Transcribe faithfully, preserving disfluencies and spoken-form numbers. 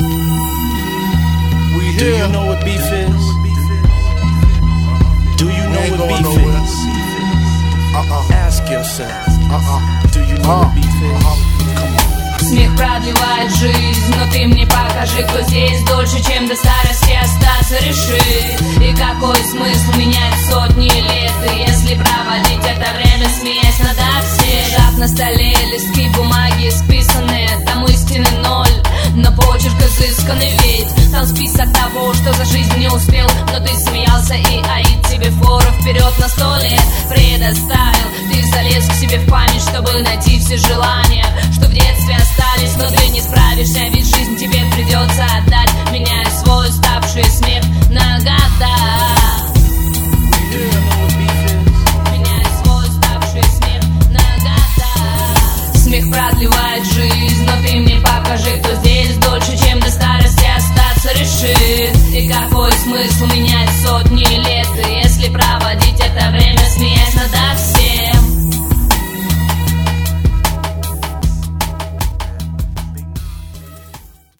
We do you know what beef is? Do you know what beef nowhere. is? Uh-uh. Ask yourself. Uh-uh. Do you know uh-uh. what beef is? Uh-uh. Come on. Смех продлевает жизнь, но ты мне покажи, кто здесь дольше, чем до старости остаться решит. И какой смысл менять сотни лет, если проводить это время, смеясь надо всем? Лежат на столе листки бумаги списанные, там истины ноль, но почерк изысканный, ведь там список того, что за жизнь не успел. Но ты смеялся, и аид тебе фору вперед на сто лет предоставил. Ты залез к себе в память, чтобы найти все желания, что в детстве остались, но ты не справишься, ведь жизнь тебе придется отдать, меняя свой уставший смех на года. Меняя свой уставший смех на года. Смех продлевает жизнь, но ты мне покажи, кто здесь дольше, чем до старости остаться решит. И какой смысл менять сотни лет, если проводить это время